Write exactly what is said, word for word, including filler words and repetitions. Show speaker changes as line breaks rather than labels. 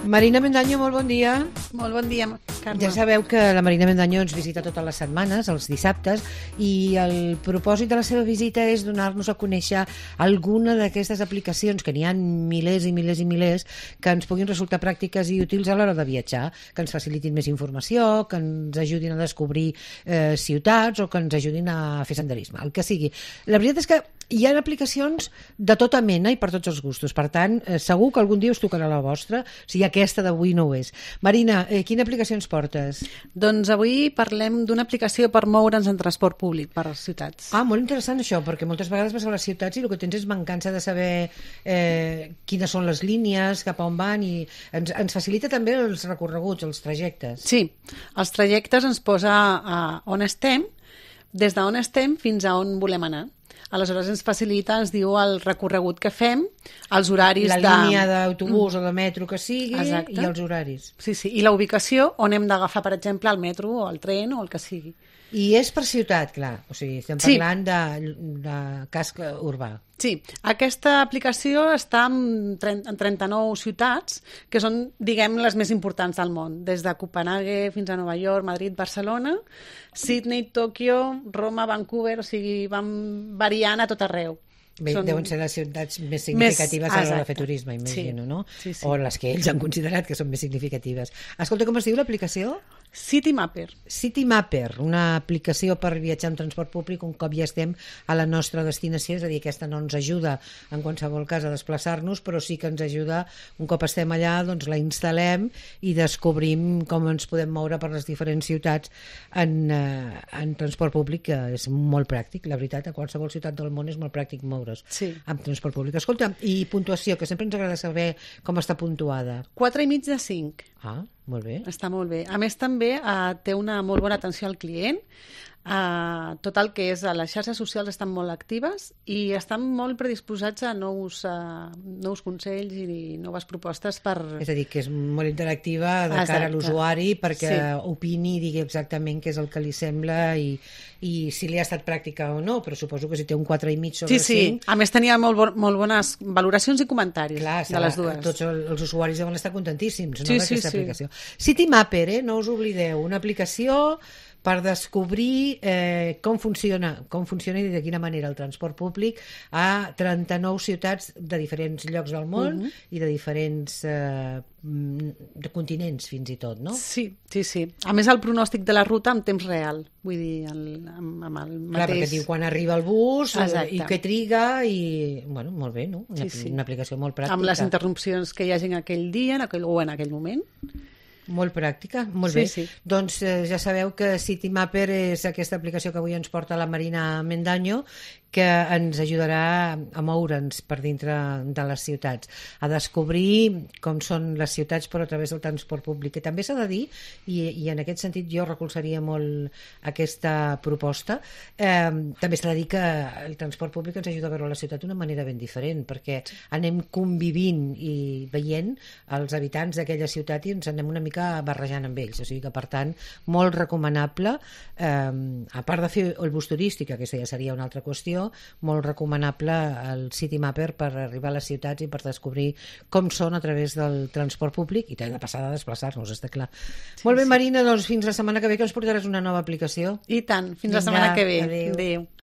Marina Mendaño, molt bon dia.
Molt bon dia, Carme.
Ja sabeu que la Marina Mendaño ens visita totes les setmanes, els dissabtes, i el propòsit de la seva visita és donar-nos a conèixer alguna d'aquestes aplicacions, que n'hi ha milers i milers i milers, que ens puguin resultar pràctiques i útils a l'hora de viatjar, que ens facilitin més informació, que ens ajudin a descobrir eh, ciutats o que ens ajudin a fer senderisme, el que sigui. La veritat és que hi ha aplicacions de tota mena i per tots els gustos, per tant, eh, segur que algun dia us tocarà la vostra, si aquesta d'avui no ho és. Marina, eh, quina aplicació ens portes?
Doncs avui parlem d'una aplicació per moure'ns en transport públic per les ciutats.
Ah, molt interessant això, perquè moltes vegades vas a les ciutats i el que tens és mancança de saber eh, quines són les línies, cap a on van, i ens, ens facilita també els recorreguts, els trajectes.
Sí, els trajectes ens posa a on estem, des d'on estem fins a on volem anar. Aleshores ens facilita, ens diu el recorregut que fem, els horaris
la
de...
La línia d'autobús mm. o de metro que sigui. Exacte. I els horaris.
Sí, sí, i la ubicació on hem d'agafar, per exemple, el metro o el tren o el que sigui.
I és per ciutat, clar, o sigui, estem parlant sí. de, de casc urbà.
Sí, aquesta aplicació està en trenta-nou ciutats, que són, diguem, les més importants del món, des de Copenhague fins a Nova York, Madrid, Barcelona, Sydney, Tòquio, Roma, Vancouver, o sigui, van variant a tot arreu.
Bé, són... Deuen ser les ciutats més significatives més... a l'hora de fer turisme, imagino, sí. no?
Sí, sí.
O les que ells han considerat que són més significatives. Escolta, com es diu l'aplicació?
Citymapper.
Citymapper, una aplicació per viatjar en transport públic un cop ja estem a la nostra destinació, és a dir, aquesta no ens ajuda en qualsevol cas a desplaçar-nos, però sí que ens ajuda, un cop estem allà, doncs la instal·lem i descobrim com ens podem moure per les diferents ciutats en, eh, en transport públic, que és molt pràctic, la veritat, a qualsevol ciutat del món és molt pràctic moure's
sí.
amb transport públic. Escolta, i puntuació, que sempre ens agrada saber com està puntuada.
quatre i mig de cinc.
Ah, molt bé.
Està molt bé. A més, també eh, té una molt bona atenció al client. Eh, tot el que és a les xarxes socials estan molt actives i estan molt predisposats a nous, uh, nous consells i noves propostes per...
És a dir, que és molt interactiva de Exacte. Cara a l'usuari perquè sí. opini i digui exactament què és el que li sembla i, i si li ha estat pràctica o no, però suposo que si té un quatre i mig sobre
sí, sí.
cinc...
A més, tenia molt, bo, molt bones valoracions i comentaris.
Clar,
de les dues.
Tots els usuaris deuen estar contentíssims no,
sí,
d'aquesta
sí,
aplicació. Sí. Citymapper, eh? No us oblideu, una aplicació per descobrir eh, com funciona com funciona i de quina manera el transport públic a trenta-nou ciutats de diferents llocs del món uh -huh. i de diferents eh, de continents fins i tot, no?
Sí, sí, sí. A més el pronòstic de la ruta en temps real, vull dir, el, amb, amb el mateix...
Clar, perquè diu quan arriba el bus
Exacte.
I què triga i, bueno, molt bé, no? Una, sí, sí. una aplicació molt pràctica.
Amb les interrupcions que hi hagi en aquell dia en aquell, o en aquell moment.
Molt pràctica, molt
sí,
bé.
Sí. Doncs
eh, ja sabeu que Citymapper és aquesta aplicació que avui ens porta la Marina Mendaño, que ens ajudarà a moure'ns per dintre de les ciutats, a descobrir com són les ciutats però a través del transport públic, que també s'ha de dir, i, i en aquest sentit jo recolzaria molt aquesta proposta, eh, també s'ha de dir que el transport públic ens ajuda a veure la ciutat d'una manera ben diferent, perquè anem convivint i veient els habitants d'aquella ciutat i ens anem una mica barrejant amb ells, o sigui que per tant molt recomanable, eh, a part de fer el bus turístic, aquesta ja seria una altra qüestió, molt recomanable el Citymapper per arribar a les ciutats i per descobrir com són a través del transport públic i també de passar a desplaçar-nos, està clar. Sí, molt bé, sí. Marina, doncs fins la setmana que ve que ens portaràs una nova aplicació.
I tant, fins Vinga, la setmana que ve.
Adéu.
Adéu.